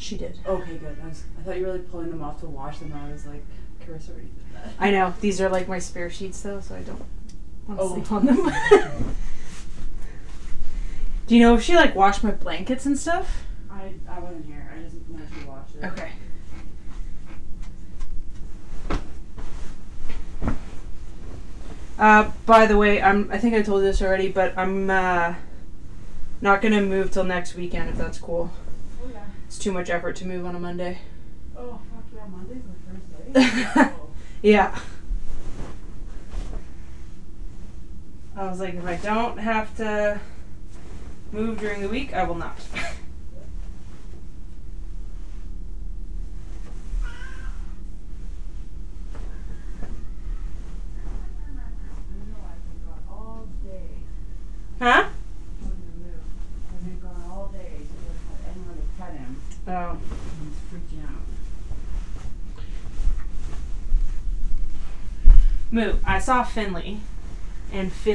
She did. Okay, good. I thought you were like pulling them off to wash them. I was like, Carissa already did that. I know. These are like my spare sheets though, so I don't want to sleep on them. Do you know if she like washed my blankets and stuff? I wasn't here. I just know she washed it. Okay. By the way, I think I told you this already, but I'm not gonna move till next weekend if that's cool. Oh yeah. It's too much effort to move on a Monday. Oh fuck yeah, Monday's my first day. Oh. Yeah. I was like, if I don't have to move during the week, I will not. Huh? I've been gone all day, so I don't have anyone to pet him. Oh. He's freaking out. Moo, I saw Finley, and